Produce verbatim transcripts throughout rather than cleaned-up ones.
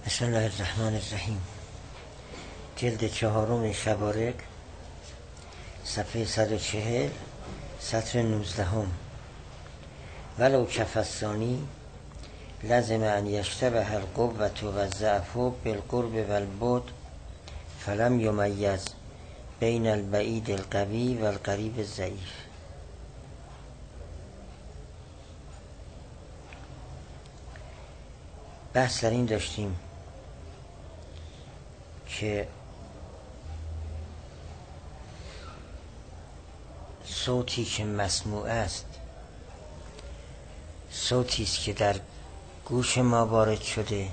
بسم الله الرحمن الرحیم. جلد چهارم شبارک، صفحه صد و چهل، سطر نوزدهم. ولو کف الثانی لازم ان یشتبه القوة و الضعف بالقرب و البعد فلم یمیز بین البعید القوی و القریب الضعیف. بحث در این داشتیم که صوتی که مسموع است صوتی است که در گوش ما وارد شده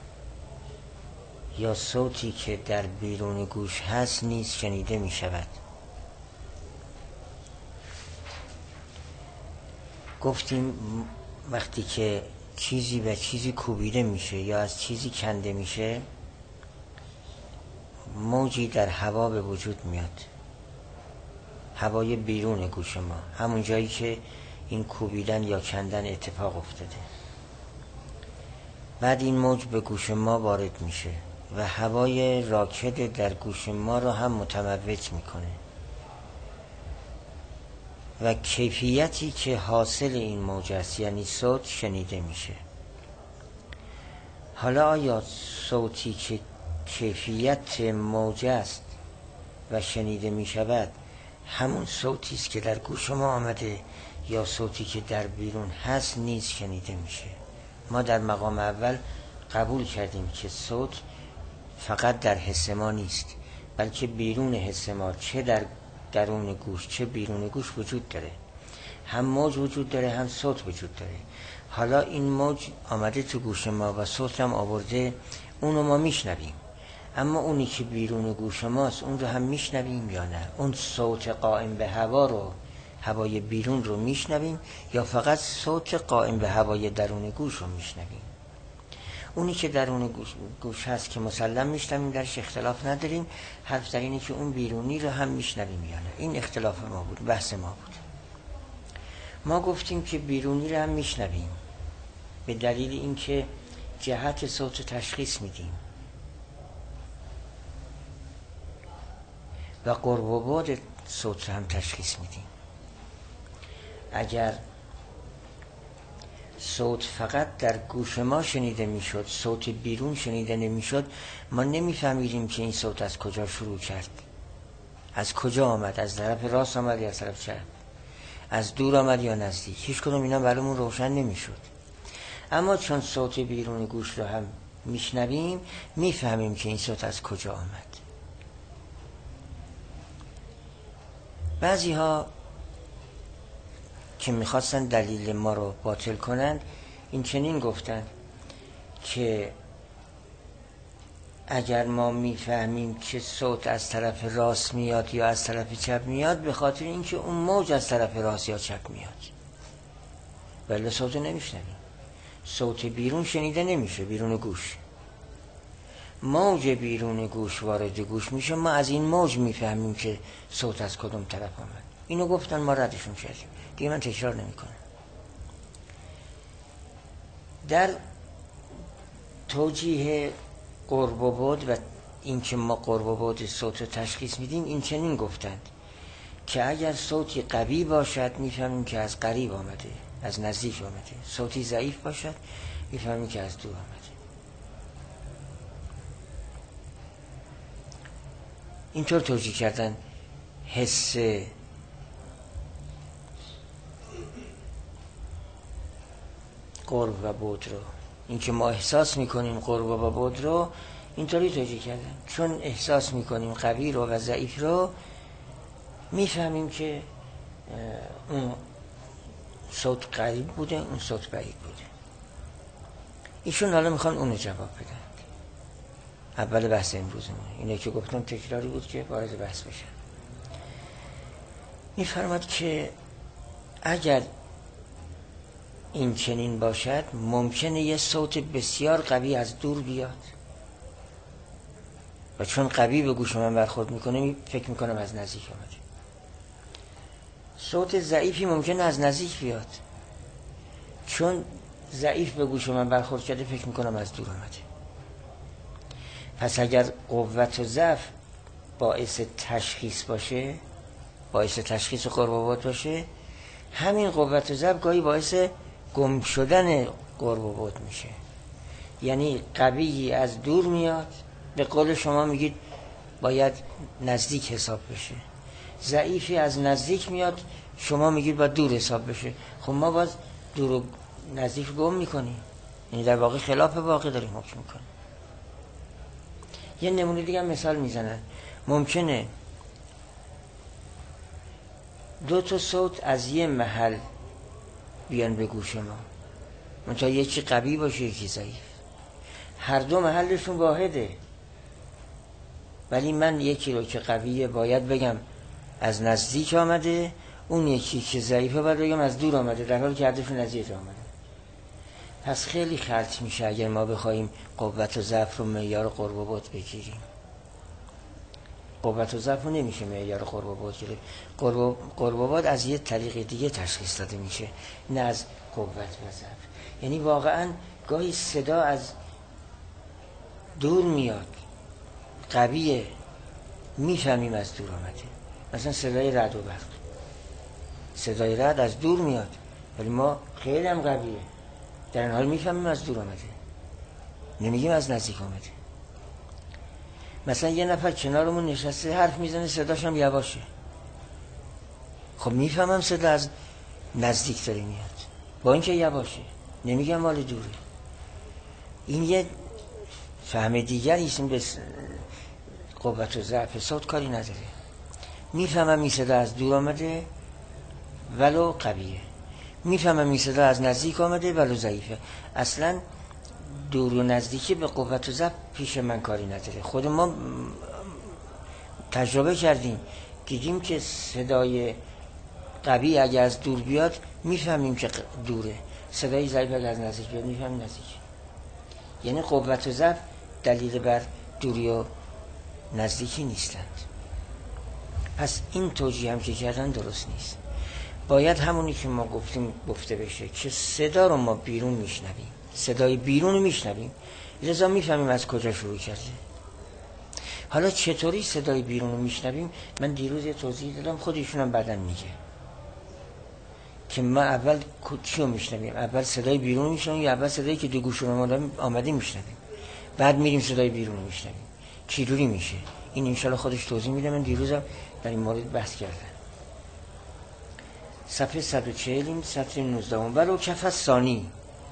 یا صوتی که در بیرون گوش هست نیز شنیده می شود. گفتیم وقتی که چیزی به چیزی کوبیده میشه یا از چیزی کنده میشه، موجی در هوا به وجود میاد، هوای بیرون گوش ما، همون جایی که این کوبیدن یا کندن اتفاق افتاده. بعد این موج به گوش ما وارد میشه و هوای راکد در گوش ما رو هم متموج میکنه و کیفیتی که حاصل این موج است یعنی صوت شنیده میشه. حالا آیا صوتی که کیفیت موج است و شنیده میشود همون صوتی است که در گوش ما آمده یا صوتی که در بیرون هست نیز شنیده میشه؟ ما در مقام اول قبول کردیم که صوت فقط در حس ما نیست، بلکه بیرون حس ما، چه در درون گوش چه بیرون گوش وجود داره. هم موج وجود داره هم صوت وجود داره. حالا این موج آمده تو گوش ما و صوت هم آورده، اونو ما میشنویم، اما اونی که بیرون گوش ماست اون رو هم میشنویم یا نه؟ اون صوت قائم به هوا رو، هوای بیرون رو میشنویم یا فقط صوت قائم به هوای درون گوش رو میشنویم؟ اونی که درون گوش, گوش هست که مسلم میشنویم، درش اختلاف نداریم. حرف در اینه که اون بیرونی رو هم میشنویم یا نه. این اختلاف ما بود، بحث ما بود. ما گفتیم که بیرونی رو هم میشنویم به دلیل اینکه جهت صوت تشخیص میدیم و قرب و بعد صوت رو هم تشخیص میدیم. اگر صوت فقط در گوش ما شنیده میشد، صوت بیرون شنیده نمیشد، ما نمیفهمیدیم که این صوت از کجا شروع کرد، از کجا آمد، از طرف راست آمد یا از طرف چپ، از دور آمد یا نزدیک. هیچ کدوم اینا برامون روشن نمیشد. اما چون صوت بیرون گوش رو هم میشنویم، میفهمیم که این صوت از کجا آمد. بعضی ها که میخواستن دلیل ما رو باطل کنند این چنین گفتند که اگر ما میفهمیم که صوت از طرف راست میاد یا از طرف چپ میاد، به خاطر اینکه اون موج از طرف راست یا چپ میاد، ولی صوت نمیشنویم. صوت بیرون شنیده نمیشه، بیرون گوش. موج بیرون گوش وارد گوش میشه، ما از این موج میفهمیم که صوت از کدوم طرف آمد. اینو گفتن، ما ردشون کردیم، دیگه من تکرار نمی کنم. در توجیه قرب و بعد و این که ما قرب و بعد صوت رو تشخیص میدیم، این چنین گفتند که اگر صوتی قوی باشد میفهمیم که از قریب آمده، از نزدیک آمده. صوتی ضعیف باشد میفهمیم که از دور آمده. اینطور توجیه کردن حس قرب و بعد رو، این که ما احساس میکنیم قرب و بعد رو، اینطوری توجیه کردن. چون احساس میکنیم قوی رو و ضعیف رو، میفهمیم که اون صوت قریب بوده، اون صوت بعید بوده. ایشون حالا میخوان اونو جواب بدن. اول بحث امروزمون اینه که گفتم تکراری بود که وارد بحث بشن. میفرماد که اگر این چنین باشد، ممکنه یه صوت بسیار قوی از دور بیاد و چون قوی به گوش من برخورد میکنه فکر میکنم از نزدیک آمده. صوت ضعیفی ممکنه از نزدیک بیاد، چون ضعیف به گوش من برخورد کرده فکر میکنم از دور آمده. پس اگر قوت و ضعف باعث تشخیص باشه، باعث تشخیص قرب و بعد باشه، همین قوت و ضعف گاهی باعث گم شدن قرب و بعد میشه. یعنی قوی از دور میاد، به قول شما میگید باید نزدیک حساب بشه، ضعیفی از نزدیک میاد، شما میگید باید دور حساب بشه. خب ما باز دور و نزدیک گم میکنیم، یعنی در واقع خلاف واقع داریم حکم میکنیم. یه نمونه دیگه هم مثال میزنن، ممکنه دو تا صوت از یه محل بیان به گوش ما، منتها یکی قوی باشه یکی ضعیف، هر دو محلشون واحده، ولی من یکی رو که قویه باید بگم از نزدیک آمده، اون یکی که ضعیفه باید بگم از دور آمده، در حالی که هر دوشون از یه جا آمده. پس خیلی خلط میشه اگر ما بخوایم قوت و ضعف رو معیار قرب و بعد بگیریم. قوت و ضعف رو نمیشه معیار قرب و بعد گیریم. قرب و بعد از یه طریق دیگه تشخیص داده میشه، نه از قوت و ضعف. یعنی واقعا گاهی صدا از دور میاد، قویه، میفهمیم از دور آمده. مثلا صدای رعد و برق، صدای رعد از دور میاد ولی ما خیلی هم قویه، در این حال میفهمیم از دور آمده، نمیگیم از نزدیک آمده. مثلا یه نفر کنارمون نشسته حرف میزنه، صداش هم یواشه، خب میفهمم صدا از نزدیک داره میاد، با اینکه یواشه، نمیگم مال دوره. این یه فهم دیگری است، به قوت و ضعف صوت کاری نداره. میفهمم این صدا از دور آمده ولو قویه، میفهمم این صدا از نزدیک آمده ولو ضعیفه. اصلا دور و نزدیکی به قوت و ضعف پیش من کاری نداره. خود ما تجربه کردیم، دیدیم که صدای قوی اگه از دور بیاد میفهمیم که دوره، صدای ضعیف اگه از نزدیک بیاد میفهمیم نزدیک. یعنی قوت و ضعف دلیل بر دوری و نزدیکی نیستند. پس این توجیه هم که کردن درست نیست. باید همونی که ما گفتیم گفته بشه که صدا رو ما بیرون میشنویم، صدای بیرون رو میشنویم، لذا میفهمیم از کجا شروع کرده. حالا چطوری صدای بیرون رو میشنویم؟ من دیروز یه توضیح دادم، خودشون هم بعدن میگه که ما اول چی رو میشنویم، اول صدای بیرون میشنویم یا اول صدایی که دو گوشمون آمده میشنویم، بعد میریم صدای بیرون رو میشنویم. چجوری میشه این؟ انشالله خودش توضیح میده. من دیروزم در این مورد بحث کردم. صفحه صد و چهل، این سطر نوزده. ولو کف ثانی،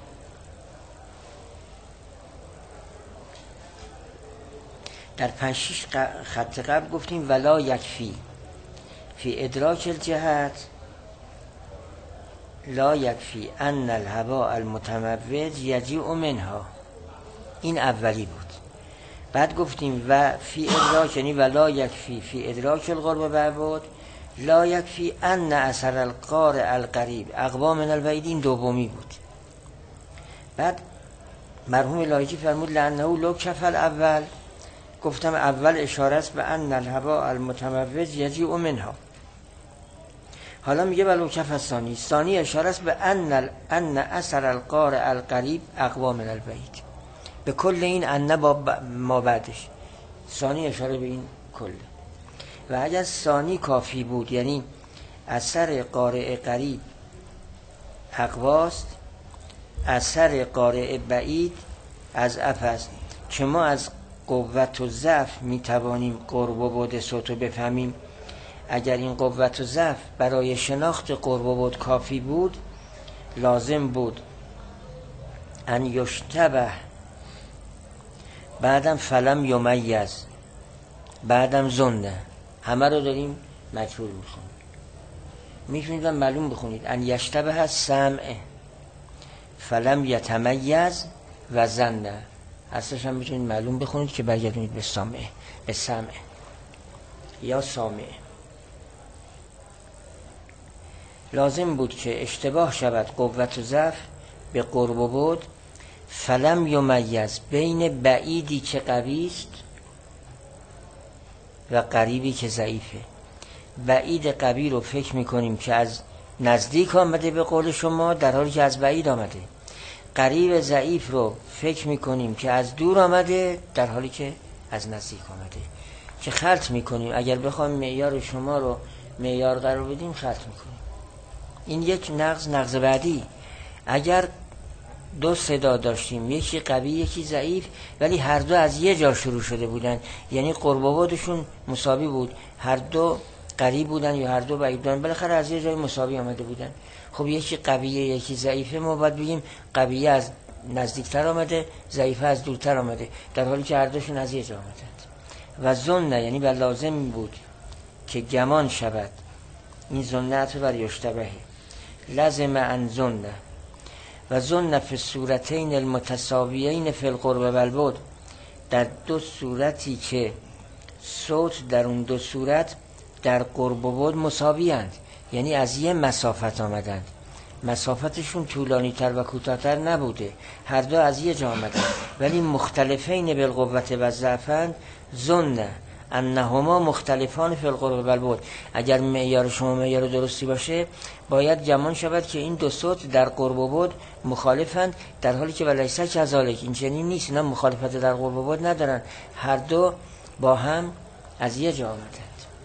در پنج شش خط قبل گفتیم ولا یکفی فی ادراک الجهت لا یکفی ان الهوا المتموج یجیء منها. این اولی بود. بعد گفتیم و فی ادراک، یعنی ولا یکفی فی ادراک القرب و بعد لا یکفی ان اثر القارئ القریب اقوا من البعید. این دومی بود. بعد مرحوم لایجی فرمود لانه لو کف الاول، گفتم اول اشاره است به ان الهوا المتموج یجیء منها. حالا میگه ولو کف الثانی، ثانی اشاره است به ان ان اثر القارئ القریب اقوا من البعید. به کل این ان با ما بعدش، ثانی اشاره به این کله. و اگر ثانی کافی بود، یعنی اثر قارئ قریب اقواست، اثر قارئ بعید از افست، که ما از قوت و ضعف میتوانیم قرب و بعد صوت رو بفهمیم. اگر این قوت و ضعف برای شناخت قرب و بعد کافی بود، لازم بود ان یشتبه، بعدم فلم یمیز، بعدم زنده. همه رو داریم مجهول میخونیم. میتونید معلوم بخونید ان یشتبه السمع فلم یتمیز و زنده. اصلش هم میتونید معلوم بخونید که برگردونید به سامع، به سمع یا سامع. لازم بود که اشتباه شود قوت و ضعف به قرب و بعد، فلم یمیز، بین بعیدی که قوی است و قریبی که ضعیفه. بعید قوی رو فکر میکنیم که از نزدیک آمده به قول شما، در حالی که از بعید آمده. قریب ضعیف رو فکر میکنیم که از دور آمده، در حالی که از نزدیک آمده که خلط میکنیم. اگر بخوام معیار شما رو معیار قرار بدیم خلط میکنیم. این یک نقض. نقض بعدی، اگر دو صدا داشتیم، یکی قوی یکی ضعیف، ولی هر دو از یه جا شروع شده بودن، یعنی قرب و بعدشون مساوی بود، هر دو قریب بودن یا هر دو بعید بودن، بالاخره از یه جای مساوی آمده بودن. خب یکی قویه یکی ضعیفه، ما باید بگیم قویه از نزدیکتر آمده، ضعیفه از دورتر آمده، در حالی که هر دوشون از یه جا آمدند. و ظن یعنی بر لازم بود که گمان شود. این ظنت بر یشتبه لازم ان ظن و ظن فی الصورتین المتساویین فی القرب و البعد، در دو صورتی که صوت در اون دو صورت در قرب و بعد مساوی اند، یعنی از یه مسافت آمدند، مسافتشون طولانی تر و کوتاه‌تر نبوده، هر دو از یه جا آمدند ولی مختلفین بالقوت و ضعفند. ظن انهما مختلفان فی القرب و البعد، اگر معیار شما معیار درستی باشه باید گمان شود که این دو صوت در قرب و بعد مخالفند، در حالی که ولیس کذالک، این چنین نیست، اینا مخالفت در قرب و بعد ندارن، هر دو با هم از یه جا آمدند.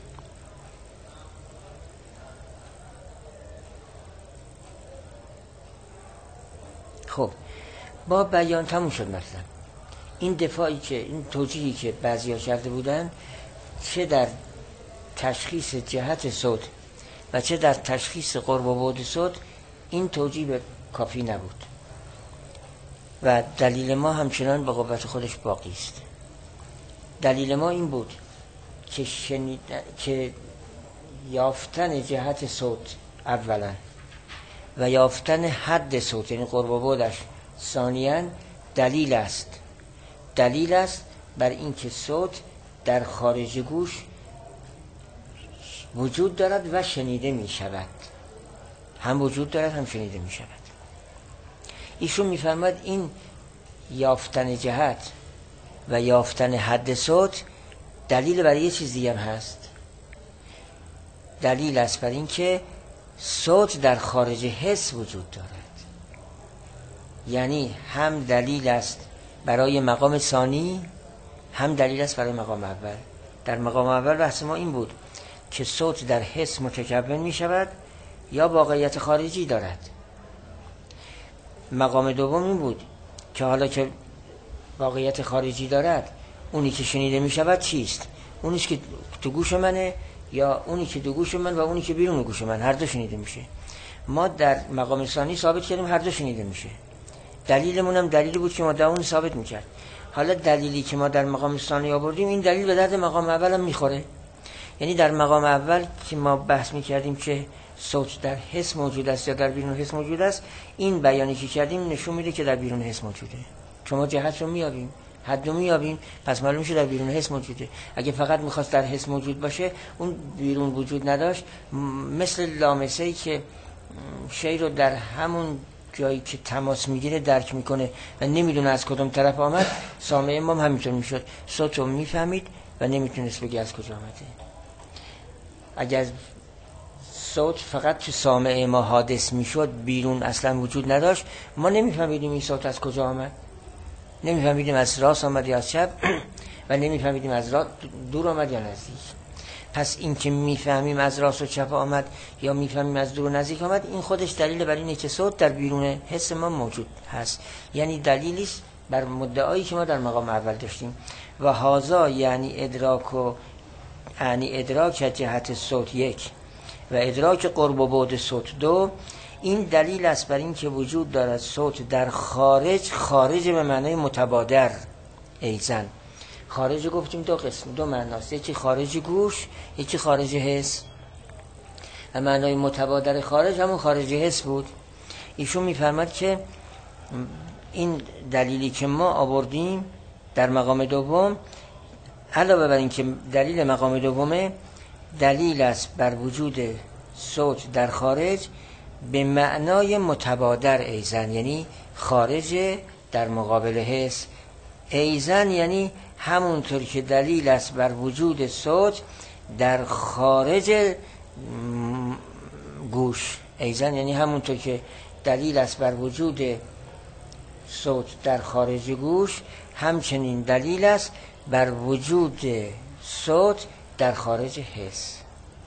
خب با بیان تموم شد. مثلا این دفاعی که این توجیهی که بعضیا کرده بودن، چه در تشخیص جهت صوت و چه در تشخیص قرب و بعد صوت، این توجیه به کافی نبود و دلیل ما همچنان به قوت خودش باقی است. دلیل ما این بود که شنید... که یافتن جهت صوت اولا و یافتن حد صوت یعنی قرب و بعدش ثانیاً دلیل است. دلیل است بر اینکه صوت در خارج گوش وجود دارد و شنیده می شود، هم وجود دارد هم شنیده می شود. ایشون می فرماید این یافتن جهت و یافتن حد صوت دلیل برای یه چیز دیگه هست. دلیل است بر اینکه صوت در خارج حس وجود دارد، یعنی هم دلیل است برای مقام ثانی، هم دلیل است برای مقام اول. در مقام اول بحث ما این بود که صوت در حس متکون می شود یا واقعیت خارجی دارد. مقام دوم این بود که حالا که واقعیت خارجی دارد، اونی که شنیده می شود چیست؟ اونیش که تو گوش منه یا اونی که تو گوش من و اونی که بیرون گوش من، هر دو شنیده میشه. ما در مقام ثانی ثابت کردیم هر دو شنیده میشه. دلیلمون هم دلیلی بود که ما در اون ثابت میکرد. حالا دلیلی که ما در مقام ثانی آوردیم، این دلیل به درد مقام اول هم میخوره. یعنی در مقام اول که ما بحث میکردیم که صوت در حس موجود است یا در بیرون حس موجود است، این بیانی که کردیم نشون میده که در بیرون حس موجوده، چون ما جهت رو میابیم، حد رو میابیم، پس معلوم میشه در بیرون حس موجوده. اگه فقط میخواست در حس موجود باشه، اون بیرون وجود نداشت، مثل لامسه‌ای که شی رو در همون جایی که تماس میگیره درک میکنه و نمیدونه از کدوم طرف آمد، سامع ما هم همینطور میشد، صوت رو میفهمید و نمیتونست بگه از کجا آمده. اگر صوت فقط تو سامع ما حادث میشد، بیرون اصلا وجود نداشت، ما نمیفهمیدیم این صوت از کجا آمد، نمیفهمیدیم از راست آمد یا از چپ و نمیفهمیدیم از راست دور آمد یا نزدیک. پس این که میفهمیم از راست و چپ آمد یا میفهمیم از دور و نزدیک آمد، این خودش دلیل بر اینه که صوت در بیرون حس ما موجود هست، یعنی دلیلی است بر مدعایی که ما در مقام اول داشتیم. و هازا یعنی ادراک و یعنی ادراک جهت صوت یک و ادراک قرب و بعد صوت دو، این دلیل است بر این که وجود دارد صوت در خارج. خارج به معنای متبادر ایزن. خارج گفتیم دو قسم، دو معناست، یکی خارج گوش، یکی خارج حس. و معنای متبادر خارج همون خارج حس بود. ایشون میفرماد که این دلیلی که ما آوردیم در مقام دوم، علاوه بر این که دلیل مقام دومه، دلیل است بر وجود صوت در خارج به معنای متبادر ایزن، یعنی خارج در مقابل حس. ایزن یعنی همونطور که دلیل است بر وجود صوت در خارج گوش. ایزن یعنی همونطور که دلیل است بر وجود صوت در خارج گوش، همچنین دلیل است بر وجود صوت در خارج حس.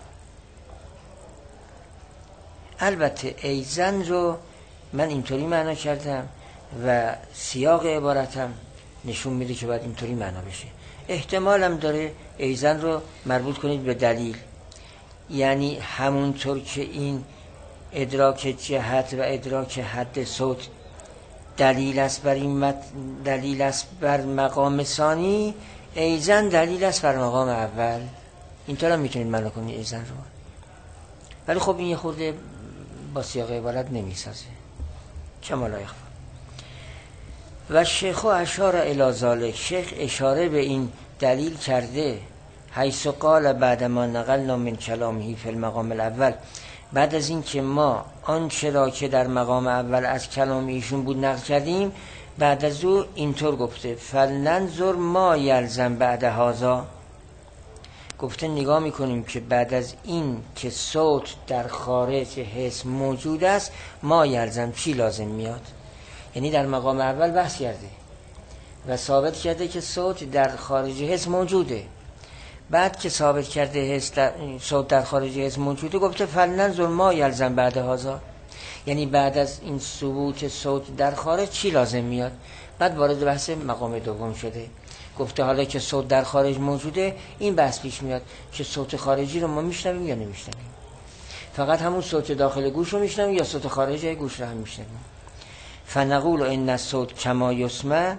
البته ایزن رو من اینطوری معنا کردم و سیاق عبارتم نشون میده که باید اینطوری معنا بشه. احتمالم داره ایزن رو مربوط کنید به دلیل، یعنی همونطور که این ادراک جهت و ادراک حد صوت دلیل است بر این مت... دلیل است بر مقام ثانی، ایزن دلیل است بر مقام اول. اینطور هم میتونید معنا کنید ایزن رو، ولی خب این یه خورده با سیاق عبارت نمیسازه. کما لا یخفی. و شیخ اشار الی ذلک، شیخ اشاره به این دلیل کرده، حیث قال بعد ما نقلنا من کلامه فی المقام الاول، بعد از این که ما آنچه را که در مقام اول از کلام ایشون بود نقل کردیم، بعد از او اینطور گفته فلننظر ما یلزم بعد هذا، گفته نگاه میکنیم که بعد از این که صوت در خارج حس موجود است، ما یلزم چی لازم میاد. یعنی در مقام اول بحث کرده و ثابت کرده که صوت در خارج حس موجوده. بعد که ثابت کرده حس در صوت در خارج حس موجوده، گفته فلننظر ما یلزم بعد هذا، یعنی بعد از این ثبوت صوت در خارج چی لازم میاد. بعد وارد بحث مقام دوم شده، گفته حالا که صوت در خارج موجوده، این بحث پیش میاد که صوت خارجی رو ما میشنویم یا نمیشنویم، فقط همون صوت داخل گوش رو میشنویم یا صوت خارجی گوش رو هم میشنویم. فنقول ان الصوت کما یسمع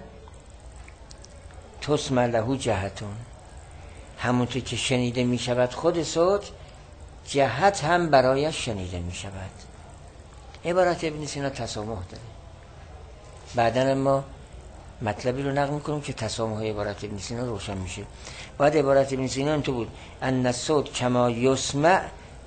تسمع له جهتون، همونطور که شنیده میشود خود صوت، جهت هم برایش شنیده میشود. عبارت ابن سینا تسامح داره. بعدن ما مطلبی رو نقل میکنیم که تسامح عبارت ابن سینا روشن میشه. بعد عبارت ابن سینا اینطور بود ان الصوت کما یسمع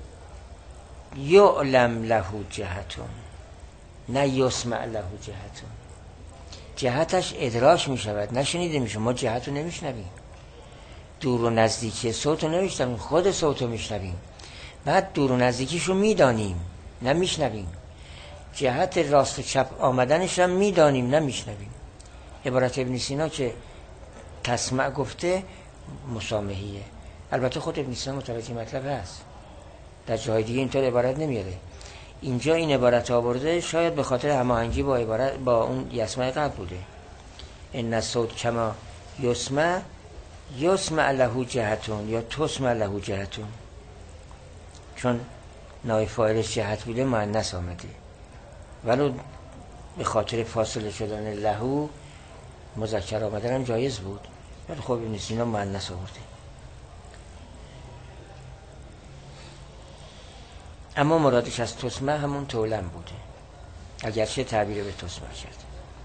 یعلم له جهتون، نه یسمع له جهتون. جهتش ادراک میشود، نشنیده میشه. ما جهت رو نمیشنویم، دور و نزدیکی صوت رو نمیشنویم، خود صوت رو میشنویم. بعد دور و نزدیکیش رو میدانیم، نمیشنویم. جهت راست و چپ آمدنش هم میدانیم، نمیشنویم. عبارت ابن سینا که تسمع گفته مسامحیه. البته خود ابن سینا متوجه مطلب هست، در جای دیگه اینطور عبارت نمیاره. اینجا این عبارت آورده شاید به خاطر هماهنگی با عبارت با اون یسمع قبل بوده. ان الصوت کما یسمع یسمع له جهتون یا تسمع له جهتون، چون نائب فاعلش جهت بوده مؤنث آمده، ولو به خاطر فاصله شدن له مذکر آمدن هم جایز بود، ولی خب ابن سینا مؤنث آورده. اما مرادش از تسمع همون تولم بوده، اگرچه تعبیر به تسمع کرد.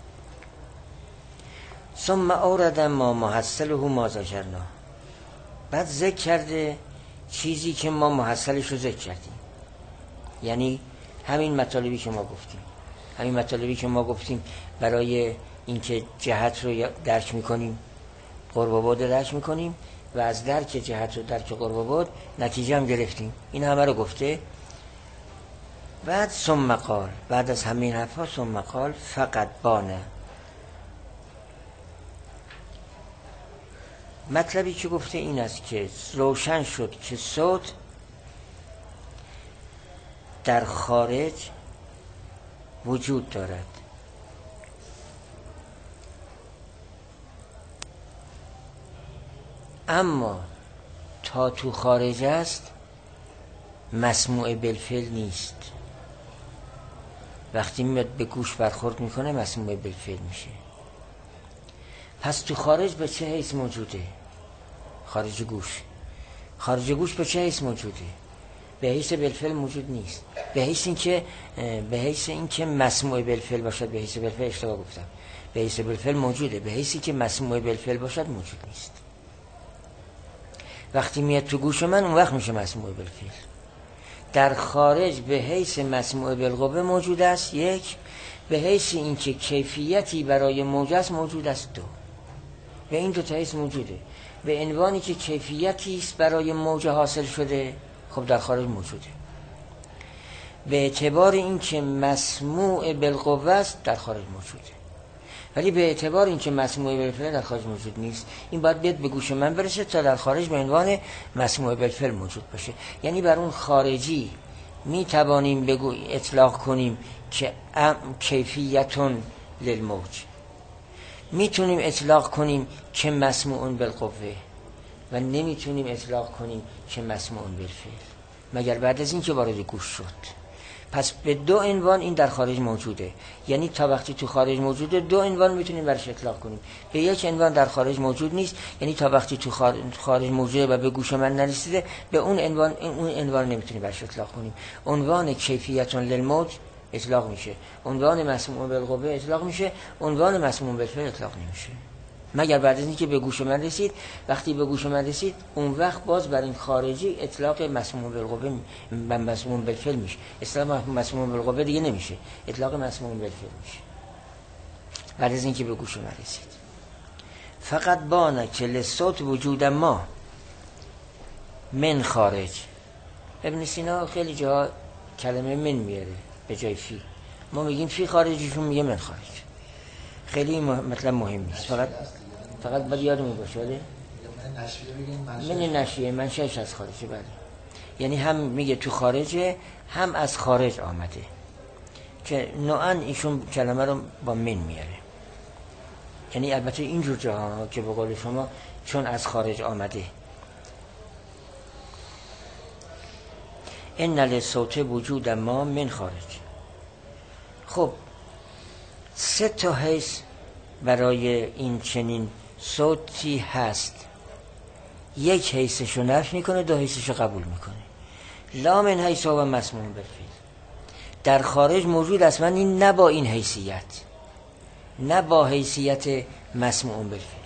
ثم اورد ما محصله ما ذکرنا، بعد ذکر کرده چیزی که ما محصلش رو ذکر کردیم، یعنی همین مطالبی که ما گفتیم. همین مطالبی که ما گفتیم برای اینکه جهت رو درک میکنیم، قرب و بعد درک میکنیم و از درک جهت رو درک قرب و بعد نتیجه هم گرفتیم. این همه رو گفته. بعد ثم قال، بعد از همین حرفا ثم قال فقط بانه، مطلبی که گفته این است که روشن شد که صوت در خارج وجود دارد، اما تا تو خارج است مسموع بالفعل نیست. وقتی میاد به گوش برخورد میکنه مسموع بالفعل میشه. پس تو خارج به چه حیث موجوده؟ خارج گوش. خارج گوش به چه حیث موجوده؟ به حیث بالفعل موجود نیست. به حیث این که به حیث این که مسموع بالفعل باشد، به حیث بالفعل اشتباه گفتم. به حیث بالفعل موجوده، به حیثی که مسموع بالفعل باشد موجود نیست. وقتی میاد تو گوش من اون وقت میشه مسموع بالفعل. در خارج به حیث مسموع بالقوه موجود است، یک. به حیث این که کیفیتی برای موج است موجود است، دو. به این دو تا حیث موجوده. به عنوانی که کیفیتی است برای موج حاصل شده، خب در خارج موجوده. به اعتبار این که مسموع بالقوه است در خارج موجوده. ولی به اعتبار اینکه مسموع بالفعل در خارج موجود نیست، این باید بیاد به گوش من برسه تا در خارج به عنوان مسموع بالفعل موجود باشه. یعنی بر اون خارجی می توانیم بگو اطلاق کنیم که کیفیتون للموج، میتونیم اطلاق کنیم که مسموع بالقوه و نمیتونیم اطلاق کنیم که مسموع بالفعل مگر بعد از این که وارد گوش شد. پس به دو عنوان این در خارج موجوده. یعنی تا وقتی تو خارج موجوده دو عنوان میتونیم برش اطلاق کنیم. به یک عنوان در خارج موجود نیست، یعنی تا وقتی تو خارج موجوده و به گوش من نرسیده به اون عنوان اون عنوان نمیتونیم برش اطلاق کنیم. عنوان کیفیتون للموج اطلاق میشه، عنوان مسموع بالقوه اطلاق میشه، عنوان مسموع بالفعل اطلاق نمیشه مگر بعد از اینکه به گوش من رسید. وقتی به گوش من رسید اون وقت باز بر این خارجی اطلاق مسموع بالقوه و مسموع بالفعل میشه. اطلاق مسموع بالقوه دیگه نمیشه، اطلاق مسموع بالفعل میشه بعد از اینکه به گوش من رسید. فقط بانه که لصوت وجود ما من خارج. ابن سینا خیلی جا کلمه من میاره به جای فی. ما میگیم فی خارجیشون میگه من خارج. خیلی مطلب مهم نیست، فقط فقط باید یادمون باشه. ولی من نشیه منشأش از خارجه. بله، یعنی هم میگه تو خارجه هم از خارج آمده، که نوعا ایشون کلمه رو با من میاره. یعنی البته اینجور جاها که به قول شما چون از خارج آمده. ان للصوت وجود ما من خارج. خب سه تا حیث برای این چنین صوتی هست. یک حیثشو نفی میکنه، دو حیثشو قبول میکنه. لا من حیث و مسموع بالفعل. در خارج موجود است، من این نه با این حیثیت، نه با حیثیت مسموع بالفعل،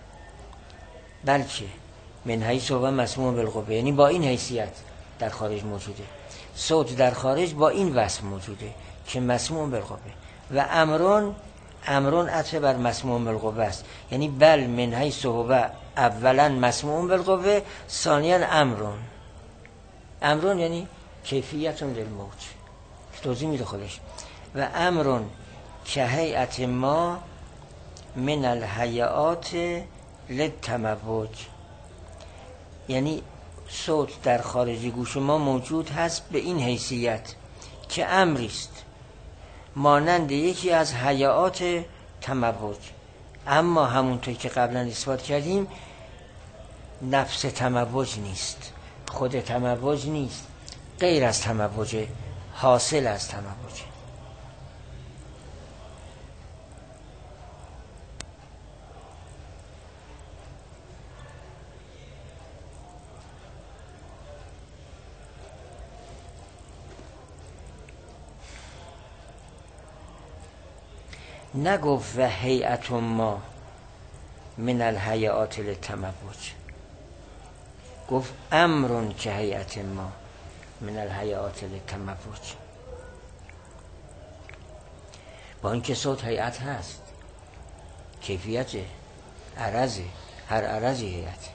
بلکه من حیث و مسموع بالقوه، یعنی با این حیثیت در خارج موجوده. صوت در خارج با این وصف موجوده که مسموع بالقوه. و امرون امرون عطف بر مسموع بالقوه است، یعنی بل من حیث و اولا مسموع بالقوه، ثانیا امرون. امرون یعنی کیفیتون للموج، توضیح میده خودش. و امرون که هیئت ما من الهیئات للتموج، یعنی صوت در خارج گوش ما موجود هست به این حیثیت که امری است مانند یکی از هیئات تموج، اما همونطور که قبلا اثبات کردیم نفس تموج نیست، خود تموج نیست، غیر از تموج، حاصل از تموج. نگفت و هیئت ما من الهیئات للتموج، گفت امرون که هیئت ما من الهیئات للتموج. با اینکه صوت هیئت هست، کیفیت عرضه، هر عرضی هیئت.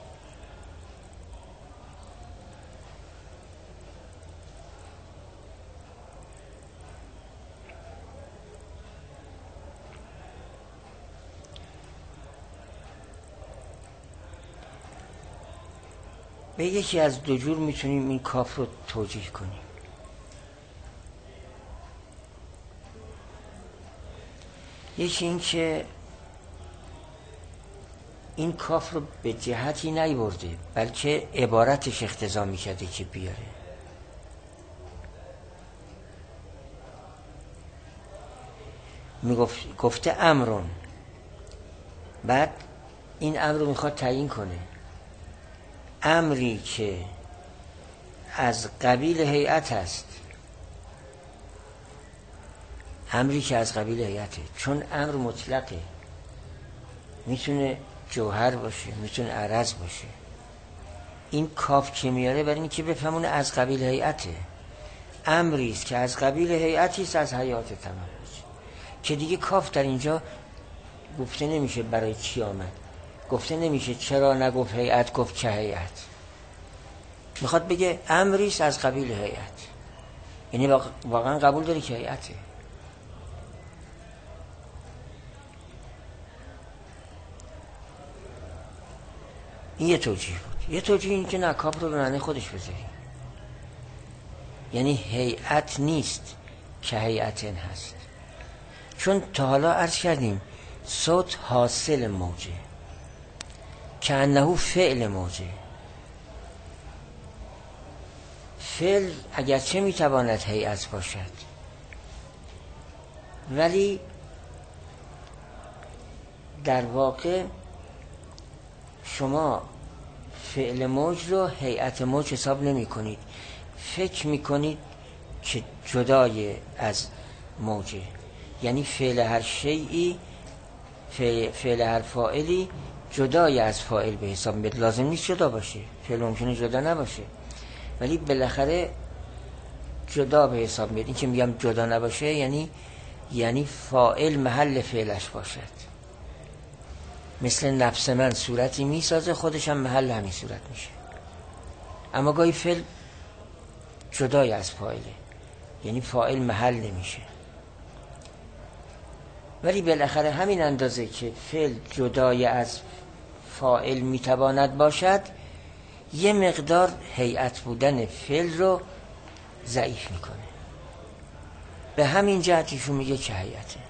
به یکی از دو جور میتونیم این کاف رو توجیه کنیم. یکی این که این کاف رو به جهتی نیورده، بلکه عبارتش اقتضا میکرده که بیاره. میگفت گفته امرون، بعد این امر رو میخواد تعیین کنه. امری که از قبیل هیئت است، امری که از قبیل هیئته، چون امر مطلقه، میتونه جوهر باشه، میتونه عرض باشه. این کاف که میاره برای اینکه بفهمونه از قبیل هیئته، امری است که از قبیل هیئتی است از هیئات تموج، که دیگه کاف در اینجا گفته نمیشه برای چی آمد، گفته نمیشه چرا نگفت هیئت گفت که هیئت. میخواد بگه امریست از قبیل هیئت، یعنی واقعا قبول داری که هیئته. این یه توجیه بود. یه توجیه این که نه کاپ رو به معنی خودش بذاری، یعنی هیئت نیست که هیئتن هست. چون تا حالا عرض کردیم صوت حاصل موجه که انه فعل موجه. فعل اگرچه میتواند هیئت باشد ولی در واقع شما فعل موج رو هیئت موج حساب نمی کنید، فکر می کنید که جدای از موجه. یعنی فعل هر شیئی، فعل هر فاعلی جدای از فاعل به حساب میاد. لازم نیست جدا باشه، فعل ممکنه جدا نباشه ولی بالاخره جدا به حساب میاد. این که میگم جدا نباشه یعنی یعنی فاعل محل فعلش باشد. مثل نفس من صورتی میسازه، خودش هم محل همین صورت میشه. اما گاهی فعل جدای از فاعله، یعنی فاعل محل نمیشه. ولی بالاخره همین اندازه که فعل جدای از فاعل میتواند باشد، یه مقدار هیئت بودن فعل رو ضعیف میکنه. به همین جهت ایشون میگه که هیئته،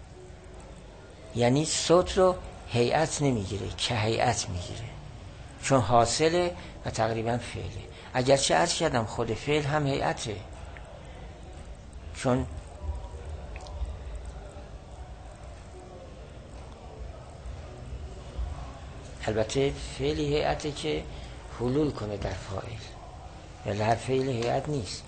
یعنی صوت رو هیئت نمیگیره که هیئت میگیره، چون حاصله و تقریبا فعله. اگرچه عرض کردم خود فعل هم هیئته، چون البته فعلی هیئته که حلول کنه در فاعل، ولی هر فعل هیئت نیست.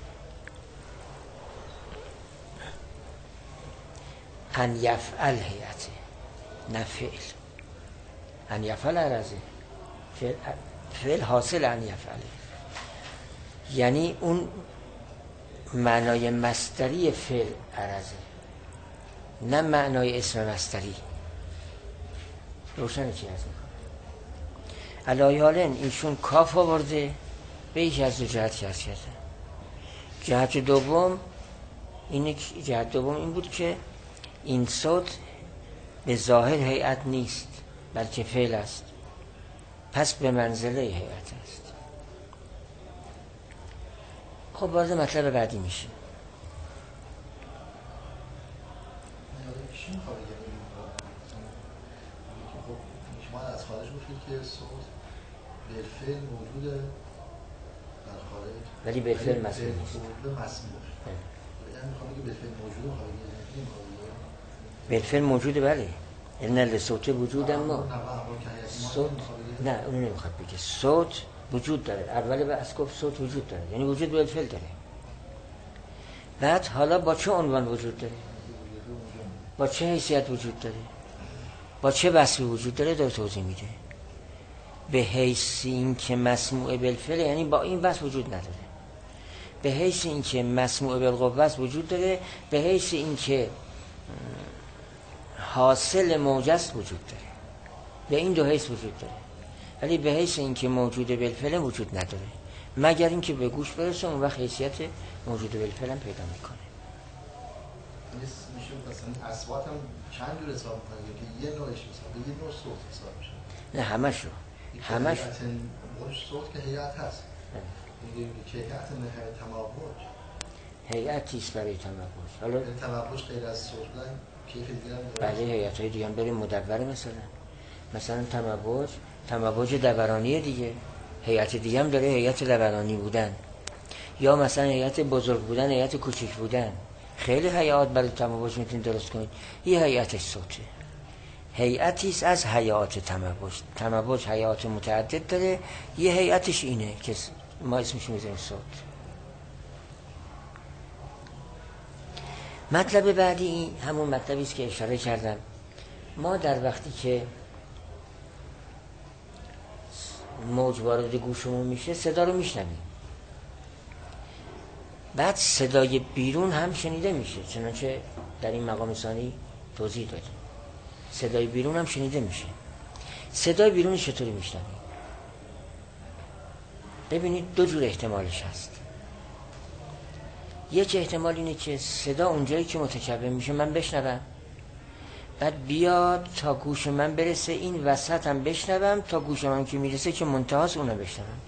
ان یفعل هیئته نه فعل. ان یفعل عرضه، فعل, فعل حاصل ان یفعله، یعنی اون معنای مصدری فعل عرضه، نه معنای اسم مصدری. روشنه چی از میکنه؟ علایه حالن ایشون کاف آورده به یکی از دو جهت کرد کرده. جهت دوم اینه که جهت دوم این بود که این صوت به ظاهر هیئت نیست بلکه فعل است، پس به منزله هیئت است. خب وارد مطلب بعدی میشه. شما از خارج گفتید که صوت بالفعل موجوده در خارج ولی بالفعل مسموع نیست. موجود مسموع. یعنی میخوام بگم بالفعل موجوده خارجی بالفعل موجوده بله. ان لصوت وجود اما صوت نه اون نمیخواد بگه. صوت وجود داره. اول به از گفت صوت وجود داره، یعنی وجود بالفعل داره. بعد حالا با چه عنوان وجود داره؟ با چه حیثیت وجود داره؟ با چه وصفی وجود داره؟ داره توضیح میده. به حیث این که مسموع بالفعل، یعنی با این وصف وجود نداره. به حیث این که مسموع بالقوه وجود داره. به حیث این که حاصل موجست وجود داره. به این دو حیث وجود داره. ولی به حیث این که موجود بالفعل وجود نداره، مگر این که به گوش برسه، اون وقت حیثیت موجود بالفعل هم پیدا میکنه. میشه مثلا اصوات هم چند جور حساب میکنه که یه نوعش حساب، یه نوع صوت حساب میشه؟ نه همش رو همش صوت که هیئت هست میگه که هیئت نهایت تماوج هیئتیست برای تماوج. حالا تماوج غیر از صوت بودن کیف دیگه هم داره. بله هیئت های دیگه هم بریم مدوره، مثلا مثلا تماوج تماوج دورانی دیگه، هیئت دیگه هم داره هیئت دورانی بودن، یا مثلا هیئت بزرگ بودن، هیئت کوچک بودن. خیلی هیئات برای تماوج میتونید درست کنید. یه هیئتش صوته، هیئتیست از هیئات تماوج. تماوج هیئات متعدد داره، یه هیئتش اینه که ما اسمش میذاریم صوت. مطلب بعدی همون مطلبی است که اشاره کردم. ما در وقتی که موج وارد گوشمون میشه صدا رو میشنویم، بعد صدای بیرون هم شنیده میشه، چنانچه در این مقام ثانی توضیح دادیم. صدای بیرون هم شنیده میشه. صدای بیرون چطوری میشنویم؟ ببینید دو جور احتمالش هست. یک احتمال اینه که صدا اونجایی که متکلم میشه من بشنوم، بعد بیاد تا گوش من برسه، این وسط هم بشنوم، تا گوش من که میرسه که منتهاست اونو بشنوم.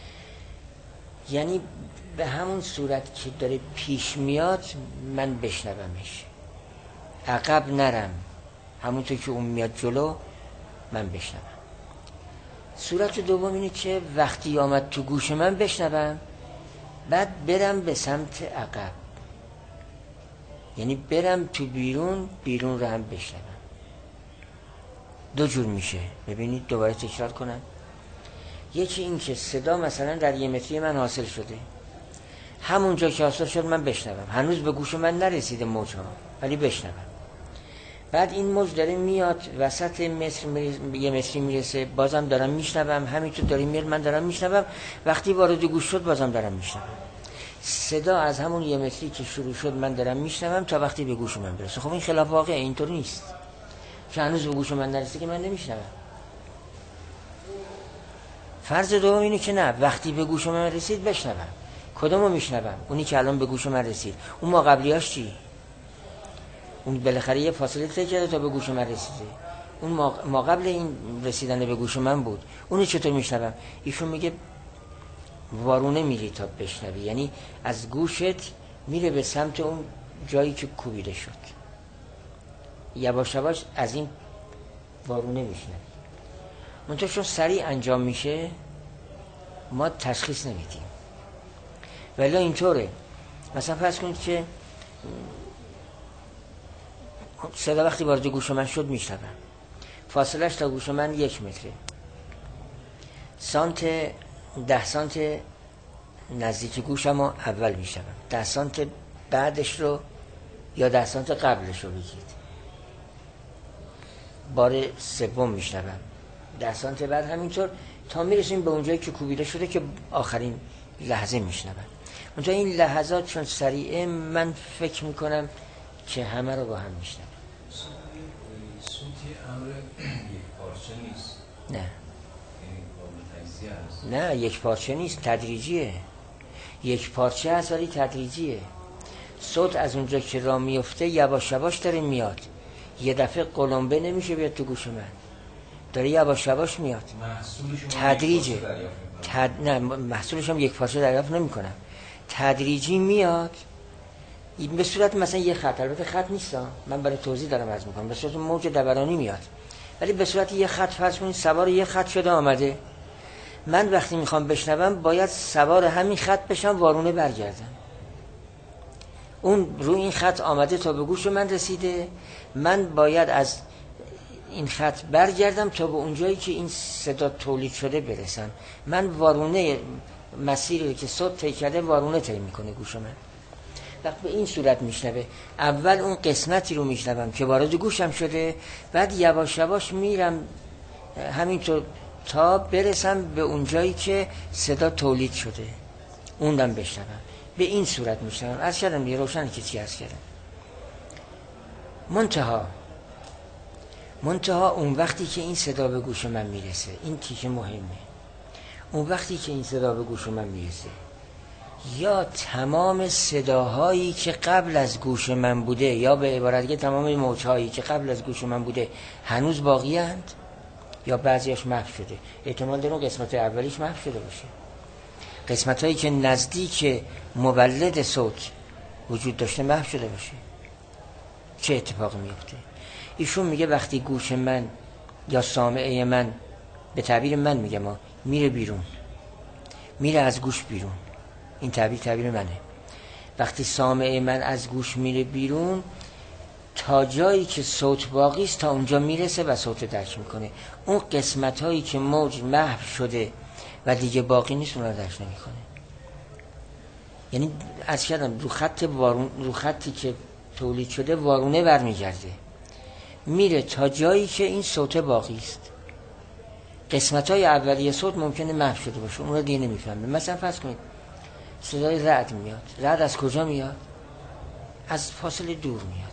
یعنی به همون صورت که داره پیش میاد من بشنومش، عقب نرم، همونطور که اون میاد جلو من بشنوم. صورت دوم اینه که وقتی آمد تو گوش من بشنوم، بعد برم به سمت عقب، یعنی برم تو بیرون، بیرون رو هم بشنوم. دو جور میشه. ببینید دوباره تکرار کنم. یکی این که صدا مثلا در یه متری من حاصل شده، همونجا که حاصل شد من بشنوم، هنوز به گوش من نرسیده موجها ولی بشنوم. بعد این موج داره میاد وسط متر میرسه، یه متری میرسه، بازم دارم میشنوم، همینطور داره میاد من دارم میشنوم. وقتی وارد گوش شد بازم دارم میشنوم. صدا از همون یه متری که شروع شد من دارم میشنوم تا وقتی به گوش من برسه. خب این خلاف واقعه، اینطور نیست که هنوز به گوش من نرسه که من نمیشنوم. فرض دوم اینه که نه، وقتی به گوش من رسید بشنوم. کدومو میشنوم؟ اونی که الان به گوش من رسید. اون ما قبلیاش چی؟ اون بالاخره یه فاصله طی کرده تا به گوش من رسیده. اون ما قبل این رسیدن به گوش من بود. اونو چطور میشنوم؟ ایشون میگه وارونه میری تا بشنوی، یعنی از گوشت میره به سمت اون جایی که کوبیده شد، یواش یواش از این وارونه میشنوی. منتها چون سریع انجام میشه ما تشخیص نمیدیم. ولی اینطوره. مثلا فرض کنید که صدا وقتی وارد گوش من شد میشنوم، فاصلش تا گوش من یک متره، سانت ده سانت نزدیک گوشم رو اول میشنوم، ده سانت بعدش رو یا ده سانت قبلش رو بگید بار سوم میشنوم، ده سانت بعد همینطور تا میرسیم به اونجایی که کوبیده شده که آخرین لحظه میشنوم. اونجا این لحظات چون سریعه من فکر میکنم که همه رو با هم میشنوم. صوتی امر یک پارچه نیست. نه یعنی نه یک پارچه نیست، تدریجیه. یک پارچه هست ولی تدریجیه. صوت از اونجا که راه میفته یواش یواش داره میاد، یه دفعه قلمبه نمیشه بیاد تو گوش من، داره یواش یواش میاد. تدریجه. تد... نه محصولش هم یک پارچه دریافت نمی کنم، تدریجی میاد به صورت مثلا یه خط. البته خط نیستم، من برای توضیح دارم عرض میکنم، به صورت موج دورانی میاد، ولی به صورت یه خط. فرض کنید سوار یه خط شده آمده، من وقتی میخوام بشنوم باید سوار همین خط بشم، وارونه برگردم. اون رو این خط آمده تا به گوش من رسیده، من باید از این خط برگردم تا به اونجایی که این صدا تولید شده برسم. من وارونه مسیری که صوت طی کرده وارونه طی میکنه گوش من. وقت به این صورت میشنوه. اول اون قسمتی رو میشنوم که وارد گوشم شده، بعد یواش یواش میرم همینطور تا برسم به اونجایی که صدا تولید شده، اونم بشنوم. به این صورت میشنوم. عرض کردم دیگه، روشن که چی عرض کردم. منتها منتها اون وقتی که این صدا به گوش من میرسه، این تیکه مهمه. اون وقتی که این صدا به گوش من میرسه، یا تمام صداهایی که قبل از گوش من بوده، یا به عبارت دیگه تمام موجهایی که قبل از گوش من بوده هنوز باقی اند، یا بعضیش محو شده. احتمال داره قسمت اولیش محو شده باشه، قسمت هایی که نزدیک مولد صوت وجود داشته محو شده باشه. چه اتفاقی میفته؟ ایشون میگه وقتی گوش من یا سامعه من، به تعبیر من میگم ما، میره بیرون، میره از گوش بیرون، این تعبیر تعبیر منه، وقتی سامعه من از گوش میره بیرون تا جایی که صوت باقی است تا اونجا میرسه و صوت درک میکنه. اون قسمت هایی که موج محو شده و دیگه باقی نیست اون رو درک نمیکنه. یعنی از کردم رو خط وارون، رو خطی که تولید شده وارونه برمیگرده، میره تا جایی که این صوت باقی است. قسمت های اولیه صوت ممکنه محو شده باشه، اون رو دیگه نمیفهمه. مثلا فرض کنید صدای رعد میاد. رعد از کجا میاد؟ از فاصله دور میاد.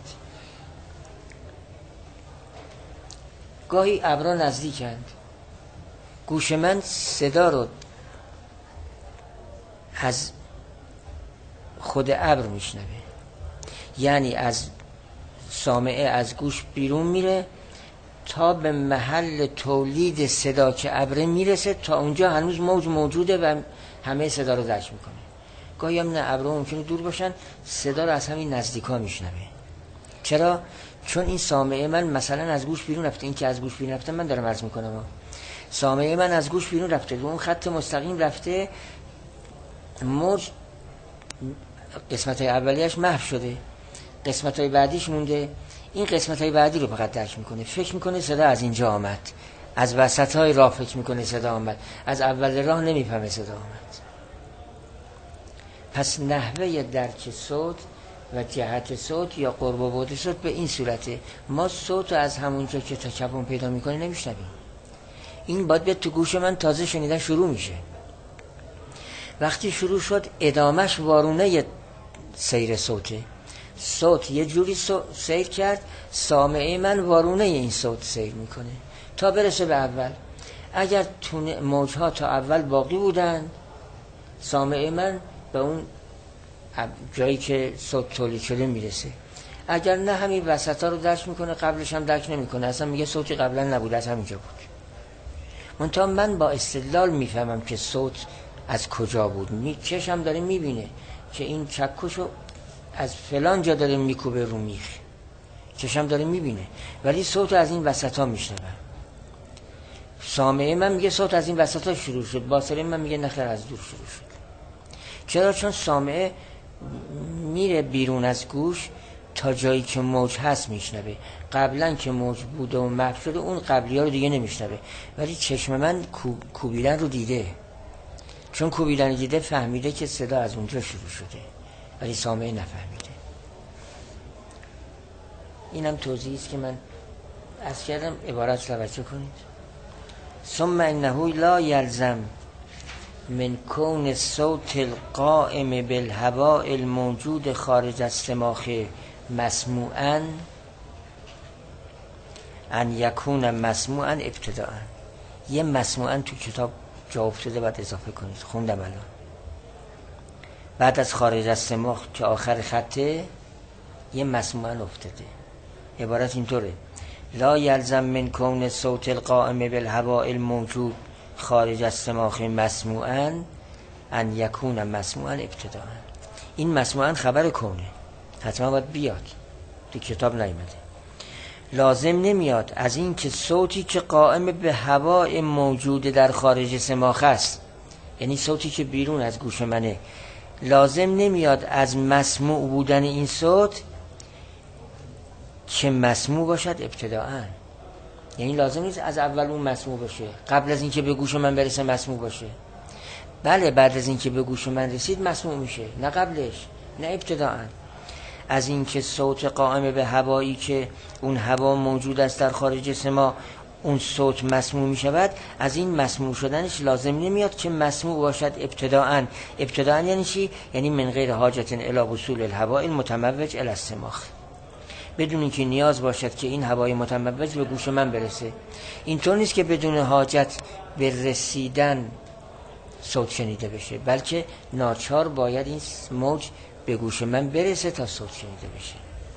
گاهی ابرا نزدیکند، گوش من صدا رو از خود ابر میشنوه، یعنی از سامعه از گوش بیرون میره تا به محل تولید صدا که ابره میرسه، تا اونجا هنوز موج موجوده و همه صدا رو درک میکنه. گاهی هم نه ابره ممکنه دور باشن، صدا رو از همین نزدیکا میشنوه. چرا؟ چون این سامعه من مثلا از گوش بیرون رفته. این که از گوش بیرون رفته من دارم عرض میکنم، سامعه من از گوش بیرون رفته، اون خط مستقیم رفته، موج قسمت های اولیش محو شده، قسمت های بعدیش مونده. این قسمت های بعدی رو فقط درک میکنه، فکر میکنه صدا از اینجا آمد، از وسط های راه فکر میکنه صدا آمد، از اول راه نمیفهمه صدا آمد. پس نحوه درک صوت و جهت صوت یا قرب و بعد صوت به این صورته. ما صوت رو از همونجا که تکون پیدا میکنه نمیشنویم. این باید بیاد تو گوش من، تازه شنیدن شروع میشه. وقتی شروع شد ادامش وارونه سیر صوته. صوت یه جوری سیر کرد، سامعه من وارونه این صوت سیر میکنه تا برسه به اول. اگر موجها تا اول باقی بودن، سامعه من به اون جایی که صوت تولید شده میرسه. اگر نه همین وسطا رو درک میکنه، قبلش هم درک نمیکنه، اصلا میگه صوتی قبلا نبود، از همینجا بود. منتها من با استدلال میفهمم که صوت از کجا بود. می چشم داره میبینه که این چکشو از فلان جا داره میکوبه رو میخ، چشم داره میبینه، ولی صوت از این وسطا میشنوه. سامعه من میگه صوت از این وسطا شروع شد، باصره من میگه نخیر از دور شروع شد. چرا؟ چون سامعه میره بیرون از گوش تا جایی که موج هست میشنوه. قبلا که موج بوده و محو شده اون قبلی ها رو دیگه نمیشنوه، ولی چشم من کوبیدن رو دیده. چون کوبیدن دیده فهمیده که صدا از اونجا شروع شده، ولی سامعه نفهمیده. اینم توضیحی است که من عرض کردم، عبارت توجه کنید. ثم انه لا یلزم من کون صوت القائم بالهواء الموجود خارج السماخ مسموعا ان یکون مسموعا ابتداء. یه مسموعا تو کتاب جا افتاده، باید اضافه کنید، خوندم الان. بعد از خارج السماخ که آخر خطه یه مسموعا افتاده. عبارت اینطوره: لا یلزم من کون صوت القائم بالهواء الموجود خارج السماخ مسموعا ان یکون مسموعا ابتداء. این مسموعا خبر کونه، حتما باید بیاد، تو کتاب نیامده. لازم نمیاد از این که صوتی که قائم به هواء موجود در خارج سماخ است، یعنی صوتی که بیرون از گوش منه، لازم نمیاد از مسموع بودن این صوت که مسموع باشد ابتداء. یعنی لازم نیست از اول اون مسموع باشه، قبل از اینکه به گوش من برسه مسموع باشه. بله، بعد از اینکه به گوش من رسید مسموع میشه، نه قبلش، نه ابتداء. از اینکه صوت قائم به هوایی که اون هوا موجود است در خارج سما، اون صوت مسموع می شود، از این مسموع شدنش لازم نمیاد که مسموع باشد ابتداء. ابتداء یعنی چی؟ یعنی من غیر حاجت الی وصول الهواء المتموج الی السماخ، بدون اینکه نیاز باشد که این هوای متموج به گوش من برسه. اینطور نیست که بدون حاجت به رسیدن صوت شنیده بشه، بلکه ناچار باید این موج به گوش من برسه تا صوت شنیده بشه.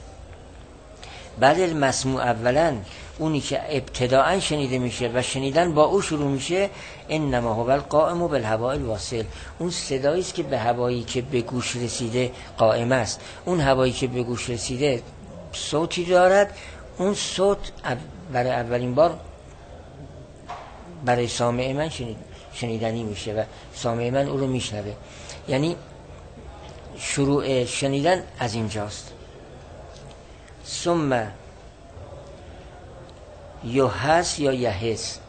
بعد المسموع اولا، اونی که ابتداء شنیده میشه و شنیدن با او شروع میشه، انما هو القائم بالهواء الواصل، اون صدایی است که به هوایی که به گوش رسیده قائم است. اون هوایی که به گوش رسیده صوتی دارد، اون صوت برای اولین بار برای سامع من شنید شنیدنی میشه و سامع من او رو میشنوه. یعنی شروع شنیدن از اینجاست. ثم یحس یا یحس،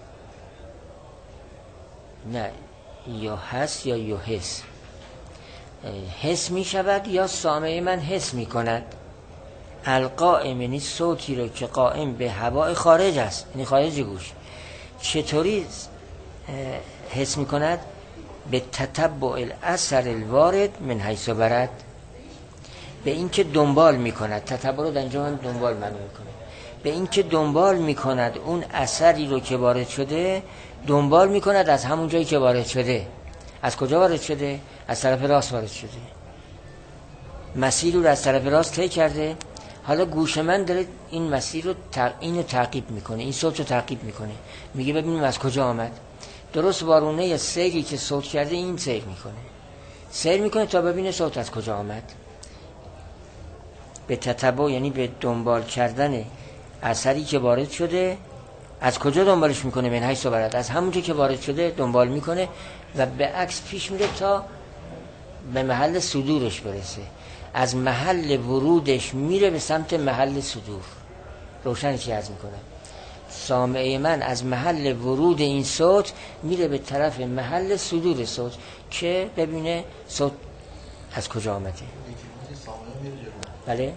نه یحس یا یحس، حس می شود یا سامع من حس می کند. القائم یعنی صوتی رو که قائم به هوای خارج است، یعنی خارج گوش. چطوری حس می کند؟ به تتبع الاثر الوارد من حیث برد، به این که دنبال می کند. تتبع رو در اینجا من دنبال معنی می کنه، به این که دنبال می کند اون اثری رو که وارد شده، دنبال می کند از همون جایی که وارد شده. از کجا وارد شده؟ از طرف راست وارد شده، مسیر رو از طرف راست طی کرده، حالا گوش من داره این مسیر رو تق... اینو تعقیب میکنه، این صوت رو تعقیب میکنه، میگه ببینیم از کجا آمد. درست وارونه یا سیری که صوت کرده این سیر میکنه سیر میکنه تا ببینه صوت از کجا آمد. به تتبع یعنی به دنبال کردن اثری که وارد شده. از کجا دنبالش میکنه؟ من حیث برد، از همونجا که وارد شده دنبال میکنه و به عکس پیش میره تا به محل صدورش برسه. از محل ورودش میره به سمت محل صدور. روشن چی عرض میکنم؟ سامعه من از محل ورود این صوت میره به طرف محل صدور صوت که ببینه صوت از کجا آمده. بله؟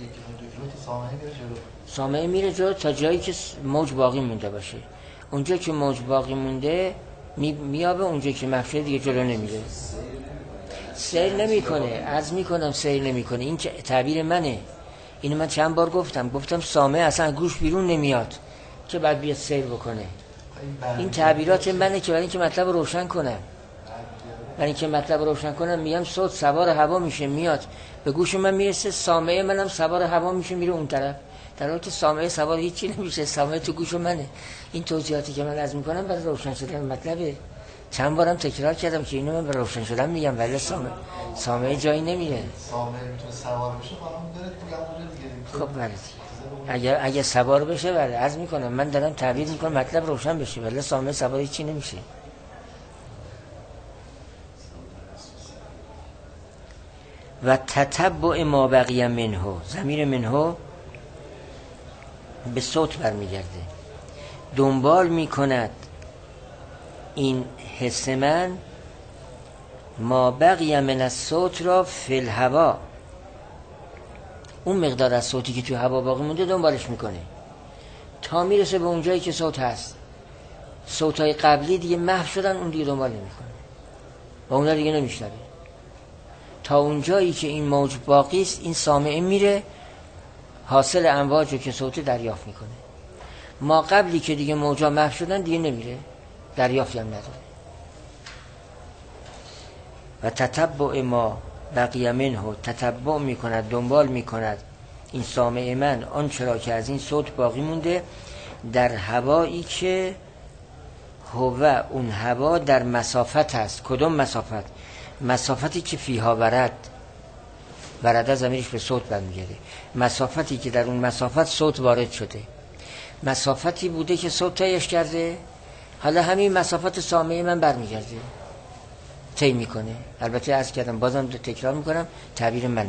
سامعه میره جلو تا جایی که موج باقی مونده باشه. اونجا که موج باقی مونده می میابه، اونجا که مخشوده دیگه جلو نمیره. سیر نمیکنه، عرض میکنم سیر نمیکنه. این تعبیر منه. اینو من چند بار گفتم گفتم سامعه اصلا گوش بیرون نمیاد که بعد بیاد سیر بکنه. این تعبیرات منه که برای اینکه مطلب روشن کنم. برای اینکه مطلب روشن کنم میگم صوت سوار هوا میشه میاد به گوش من میرسه، سامعه منم سوار هوا میشه میره اون طرف. در حالی که سامعه سوار هیچی نمیشه، سامعه تو گوش منه. این توضیحاتی که من عرض میکنم برای روشن شدن مطلبه. چند بارم تکرار کردم که اینو من برای روشن شدن میگم، ولی سامعه سامعه جایی نمیره. سامعه میتونه سوار بشه خانم داره تو خب بله اگر اگه سوار بشه بله عرض میکنم من دارم تعبیر میکنم مطلب روشن بشه، ولی سامعه سوار هیچی نمیشه. و تتبع ما بقی منه، ضمیر منه به صوت برمیگرده. دنبال میکند این حس من ما بقی من الصوت را فی الهوا، اون مقدار از صوتی که تو هوا باقی مونده دنبالش میکنه تا میرسه به اونجایی که صوت هست. صوتای قبلی دیگه محو شدن، اون دیگه دنبال نمیکنه و اونها دیگه نمیشنوه. تا اونجایی که این موج باقی است این سامعه میره حاصل امواج رو که صوت دریافت میکنه. ما قبلی که دیگه موجا محو شدن دیگه نمیره، دریافتی هم نداره. و تتبع ما بقیه منه، تتبع میکند دنبال میکند این سامع من آن چرا که از این صوت باقی مونده در هوایی که هو اون هوا در مسافت هست. کدوم مسافت؟ مسافتی که فیها ورد، ورده ضمیرش به صوت برمیگرده. مسافتی که در اون مسافت صوت وارد شده، مسافتی بوده که صوت طیش کرده، حالا همین مسافت سامعه من برمیگرده طی میکنه. البته عرض کردم بازم تکرار میکنم تعبیر منه.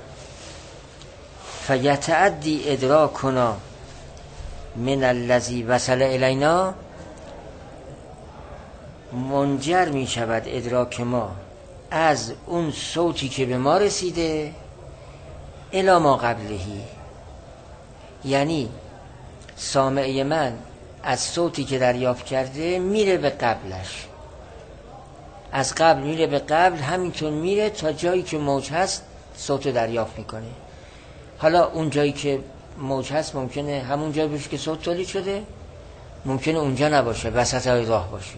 فیتعدی ادراکنا من الذی وصل الینا، منجر میشود ادراک ما از اون صوتی که به ما رسیده الی ما قبلهی، یعنی سامعه من از صوتی که دریافت کرده میره به قبلش، از قبل میره به قبل، همینطور میره تا جایی که موج هست صوت دریافت میکنه. حالا اون جایی که موج هست ممکنه همون جایی باشه که صوت تولید شده، ممکنه اونجا نباشه، وسط های راه باشه.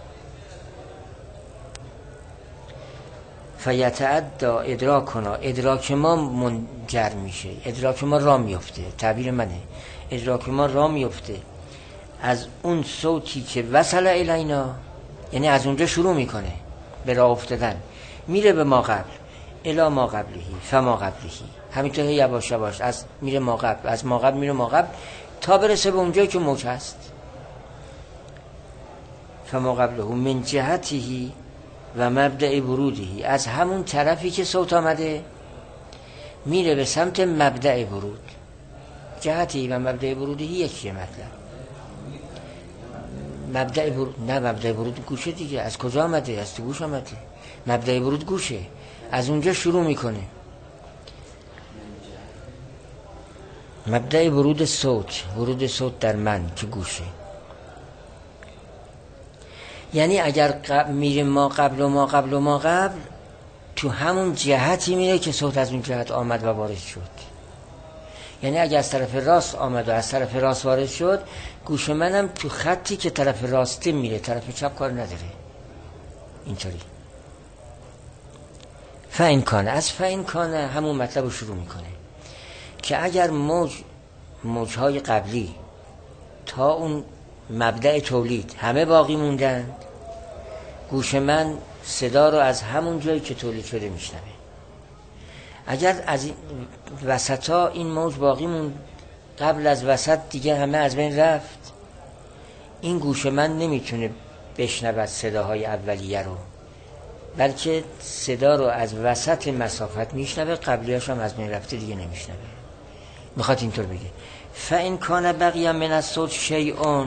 فیتعدا ادراکنا، ادراک ما منجر میشه، ادراک ما راه میفته، تعبیر منه، ادراک ما راه میفته از اون صوتی که وصل الینا، یعنی از اونجا شروع میکنه به راه افتادن، میره به ما قبل، الی ما قبلهی فما قبلهی، همینطور یواش یواش از میره ما قبل، از ما قبل میره ما قبل تا برسه به اونجایی که موج هست. فما قبله من جهته و مبدأ ورودهی، از همون طرفی که صوت آمده میره به سمت مبدأ ورود. جهتی و مبدأ ورودهی یکیه مطلب. مبدأ ورود نه، مبدأ ورود گوشه دیگه. از کجا آمده؟ از تو گوش آمده. مبدأ ورود گوشه، از اونجا شروع میکنه. مبدأ ورود صوت، ورود صوت در من که گوشه. یعنی اگر قبل میره ما قبل و ما قبل و ما قبل، تو همون جهتی میره که صوت از اون جهت آمد و وارد شد. یعنی اگر از طرف راست آمد و از طرف راست وارد شد، گوش منم تو خطی که طرف راسته میره، طرف چپ کار نداره. اینطوری فاین کانه، از فاین کانه همون مطلب رو شروع میکنه که اگر موج موجهای قبلی تا اون مبدأ تولید همه باقی موندند، گوش من صدا رو از همون جایی که تولید شده میشنوه. اگر از این وسطا این موج باقی موند، قبل از وسط دیگه همه از بین رفت، این گوش من نمیتونه بشنود صداهای اولیه رو، بلکه صدا رو از وسط مسافت میشنوه، قبلیاش هم از بین رفته دیگه نمیشنوه. میخواد اینطور بگه فَإِنْ كَانَ بَقِیَ مِنَ الصَّوْتِ شَیْءٌ.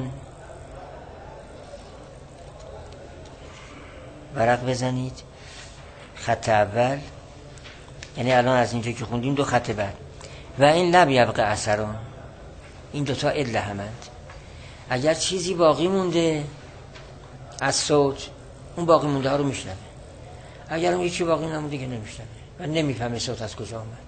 ورق بزنید خط اول، یعنی الان از اینجا که خوندیم دو خط بعد، و این لم یبق اثران، این دوتا اله همند. اگر چیزی باقی مونده از صوت، اون باقی مونده ها رو میشنوه. اگر اون هیچی باقی نمونده دیگه نمیشنوه و نمیفهمه صوت از کجا آمد.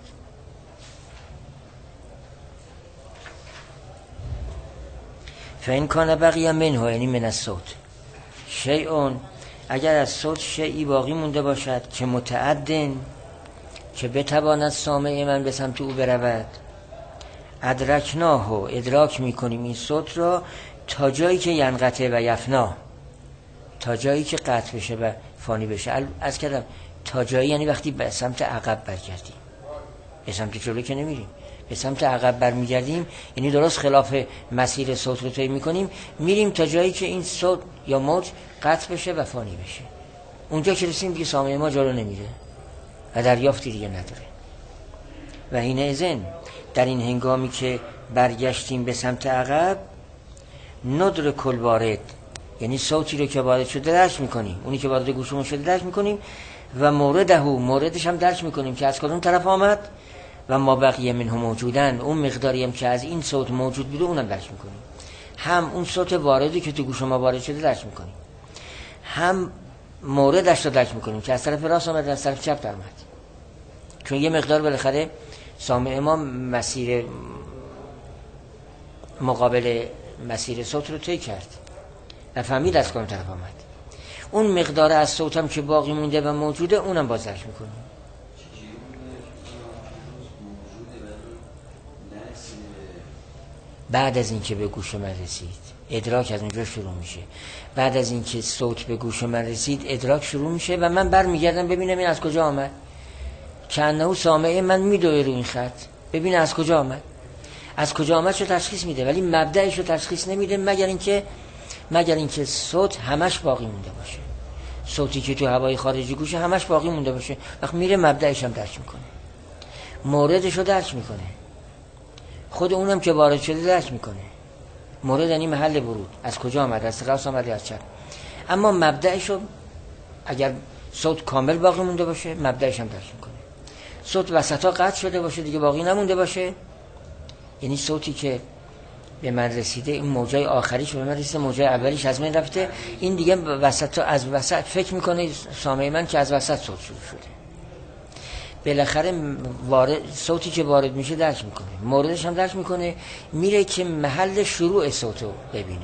فَإِنْ كَانَ بَقِیَ مِنْهُ، یعنی من الصوت شیء، اگر از صوت شیئی باقی مونده باشد که متعدن، که بتواند سامع من به سمت او برود، ادرکناه، ادراک میکنیم این صوت را تا جایی که ینقطع و یفنا، تا جایی که قطع بشه و فانی بشه. از کردم تا جایی یعنی وقتی به سمت عقب برگردیم، به سمت جلو که نمیریم، به سمت عقب برمیگردیم، یعنی درست خلاف مسیر صوت رو طی میکنیم، میریم تا جایی که این صوت یا موج قطع بشه و فانی بشه. اونجا که رسیم دیگه سامع ما جلو نمیره و دریافتی دیگه نداره. و این ازن در این هنگامی که برگشتیم به سمت عقب، ندر کل وارد، یعنی صوتی رو که وارد شده درک میکنیم، اونی که وارد گوشمون شده درک میکنیم، و مورده، موردش هم درک میکنیم که از کدوم طرف آمد، و ما بقیه منه موجودن، اون مقداری هم که از این صوت موجود بوده اونم درک میکنیم. هم اون صوت واردی که تو گوش ما وارد شده درک میکنیم، هم موردش رو درک میکنیم که از طرف راست آمد از طرف چپ در اومد. چون یه مقدار بالاخره سامع ما مسیر مقابل مسیر صوت رو طی کرد و فهمید از کدوم طرف آمد. اون مقدار از صوت هم که باقی مونده و موجوده اونم باز درک میکنیم. بعد از این که به گوش من رسید، ادراک از اونجا شروع میشه. بعد از این که صوت به گوش من رسید، ادراک شروع میشه و من برمیگردم ببینم این از کجا آمد. که انه سامعه من میدوه رو این خط، ببینه از کجا آمد. از کجا آمد شو تشخیص میده، ولی مبدأش رو تشخیص نمیده مگر اینکه مگر اینکه صوت همش باقی مونده باشه. صوتی که تو هوای خارجی گوشه همش باقی مونده باشه، وقت میره مبدأش هم درک میکنه، موردش رو درک میکنه، خود اونم که وارد شده درک میکنه. مورد یعنی محل ورود، از کجا آمد، از راست آمد یا از چپ. اما مبدأش رو اگر صوت کامل باقی مونده باشه مبدأش هم درک میکنه. صوت وسطا قطع شده باشه دیگه باقی نمونده باشه، یعنی صوتی که به من رسیده این موجای آخریش به من رسیده، موجای اولیش از من رفته، این دیگه وسطا از وسط فکر میکنه سامع من که از وسط صوت شروع شده. بالاخره وارد صوتی که وارد میشه درک میکنه، موردش هم درک میکنه، میره که محل شروع صوتو ببینه.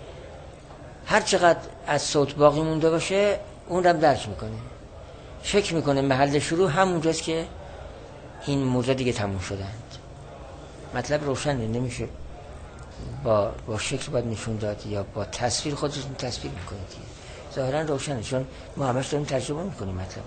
هر چقدر از صوت باقی مونده باشه اون هم درک میکنه، فکر میکنه محل شروع همونجاست که این موجا دیگه تموم شدند. مطلب روشنه، نمیشه با با شکل باید نشون داد یا با تصویر خودتون تصویر میکنید. ظاهرا روشنه چون ما همش داریم تجربه میکنیم مطلب.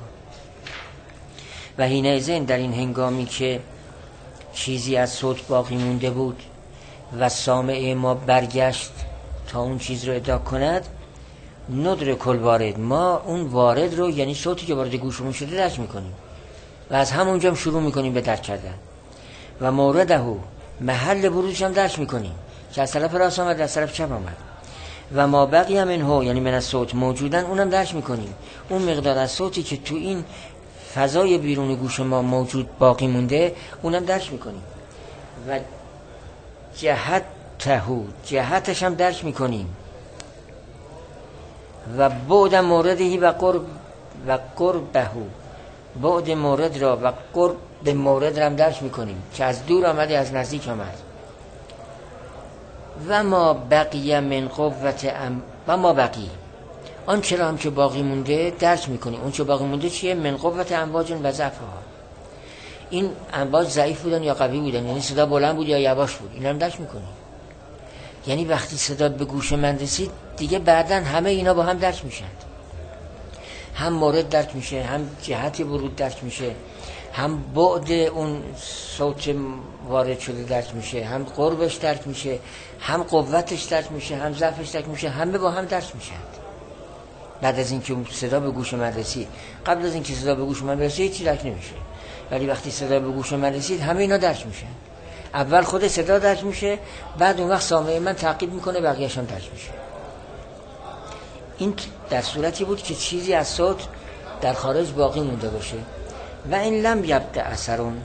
و حینئذ در این هنگامی که چیزی از صوت باقی مونده بود و سامع ما برگشت تا اون چیز رو ادراک کند، ندر کل وارد، ما اون وارد رو یعنی صوتی که وارد گوشمون شده درک میکنیم و از همونجا هم شروع میکنیم به درک کردن. و مورده، محل ورودش هم درک میکنیم که از طرف راست آمد از طرف چپ آمد. و ما بقیه منه، یعنی من از صوت موجودن، اونم درک میکنیم. اون مقدار از صوتی که تو این فضای بیرون گوش ما موجود باقی مونده اونم درک میکنیم. و جهت تهو، جهتش هم درک میکنیم. و بعد موردهی و قرب و قربهو، بعد مورد را و قرب به مورد را هم درک میکنیم که از دور آمده از نزدیک آمد. و ما بقیه من قوت ام و ما بقی، آن چرا هم که باقی مونده درک میکنیم. اون چه باقی مونده چیه؟ من قوت امواج و ضعفها، این انباز ضعیف بودن یا قوی بودن، یعنی صدا بلند بود یا یواش بود، اینا رو درک میکنی. یعنی وقتی صدا به گوش من رسید دیگه بعدن همه اینا با هم درک میشن، هم مورد درک میشه، هم جهت ورود درک میشه، هم بعد اون صوت وارد شده درک میشه، هم قربش درک میشه، هم قوتش درک میشه، هم ضعفش درک میشه، همه با هم درک میشن. بعد از اینکه صدا به گوش من رسید، قبل از اینکه صدا به گوش من رسید هیچی درک نمیشه، ولی وقتی صدا به گوش من رسید همه اینا درک میشه. اول خود صدا درک میشه، بعد اون وقت سامع من تعقیب میکنه، بقیه‌اش هم درک میشه. این در صورتی بود که چیزی از صوت در خارج باقی مونده باشه. و این لم یبقى اثرون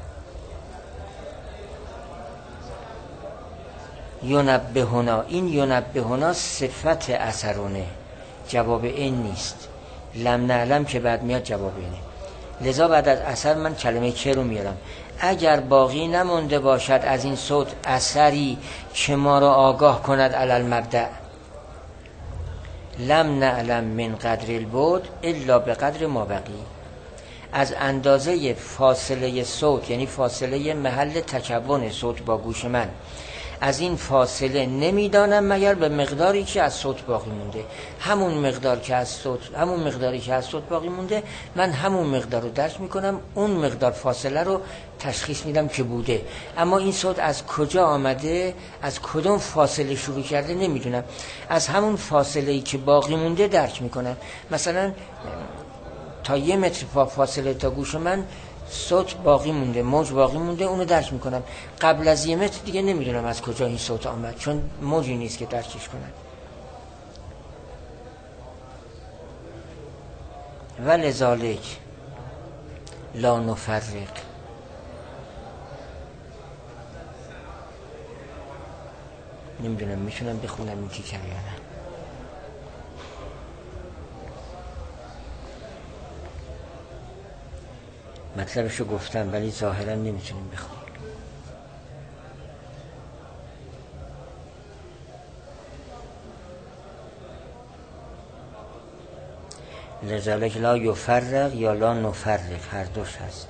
ینبهنا، این ینبهنا صفت اثرونه، جواب این نیست. لم نعلم که بعد میاد جواب اینه. لذا بعد از اثر من کلمه که رو میارم. اگر باقی نمونده باشد از این صوت اثری که ما را آگاه کند علی المبدأ، لم نعلم من قدر البعد الا به قدر ما بقی، از اندازه فاصله صوت، یعنی فاصله محل تکون صوت با گوش من، از این فاصله نمیدانم مگر به مقداری که از صوت باقی مونده. همون مقدار که از صوت، همون مقداری که از صوت باقی مونده، من همون مقدار رو درک میکنم، اون مقدار فاصله رو تشخیص میدم که بوده. اما این صوت از کجا آمده، از کدوم فاصله شروع کرده نمیدونم، از همون فاصله‌ای که باقی مونده درک میکنم. مثلا تا یه متر فاصله تا گوش من صوت باقی مونده، موج باقی مونده، اونو درک میکنم. قبل از یه متر دیگه نمیدونم از کجا این صوت آمد، چون موجی نیست که درکش کنم. ولذالک لا نفرق، نمیدونم میتونم بخونم این که کم یا نه. مطلبشو گفتم ولی ظاهرا نمیتونیم بخونیم. لذالک لا یفرق یا لا نفرق، هر دوش هست.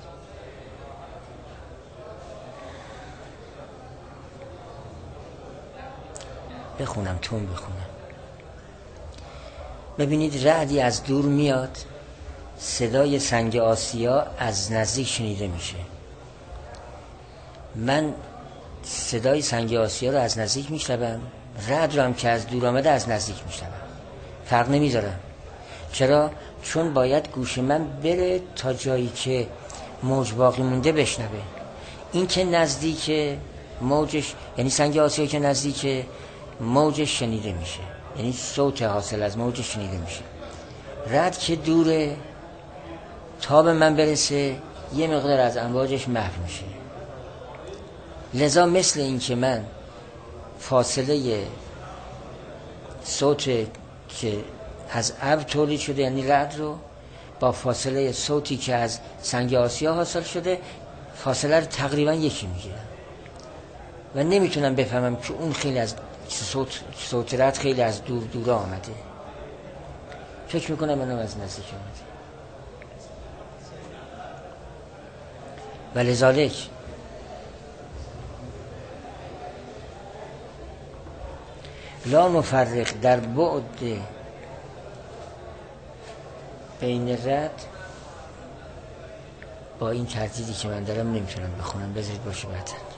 بخونم تون بخونم. ببینید رعدی از دور میاد، صدای سنگ آسیا از نزدیک شنیده میشه. من صدای سنگ آسیا رو از نزدیک میشنوم، رعد رو هم که از دور آمده از نزدیک میشنوم، فرق نمیذارم. چرا؟ چون باید گوش من بره تا جایی که موج باقی مونده بشنوه. این که نزدیک موجش، یعنی سنگ آسیا که نزدیک موجش شنیده میشه، یعنی صوت حاصل از موجش شنیده میشه. رعد که دوره، تا به من برسه یه مقدار از امواجش محو میشه. لذا مثل این که من فاصله صوت که از ابر تولید شده، یعنی رعد رو، با فاصله صوتی که از سنگ آسیا حاصل شده، فاصله رو تقریبا یکی میگیرم و نمیتونم بفهمم که اون خیلی از صوت صوت رعد خیلی از دور دور آمده. فکر میکنم منم از نزدیک آمده. ولذالک لا نفرق، در بعد بین رد با این تردیدی که من دارم نمیتونم بخونم، بذارید باشه بعد.